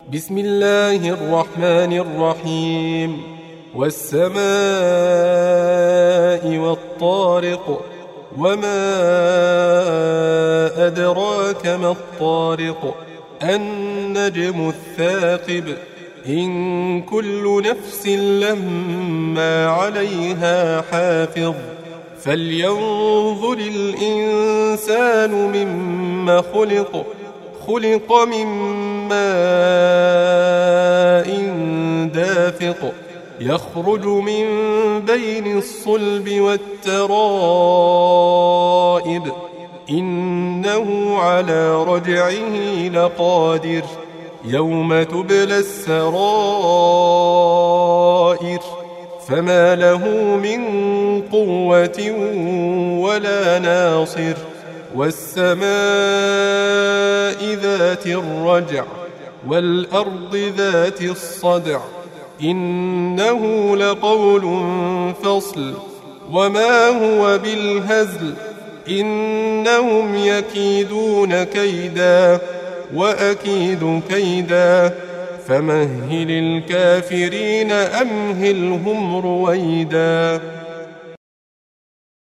بسم الله الرحمن الرحيم. والسماء والطارق، وما أدراك ما الطارق، النجم الثاقب، إن كل نفس لما عليها حافظ، فلينظر الإنسان مما خلق، خلق من ماء دافق، يخرج من بين الصلب والترائب، إنه على رجعه لقادر، يوم تبلى السرائر، فما له من قوة ولا ناصر. والسماء ذات الرجع، والأرض ذات الصدع، إنه لقول فصل، وما هو بالهزل، إنهم يكيدون كيدا وأكيد كيدا، فمهل الكافرين أمهلهم رويدا.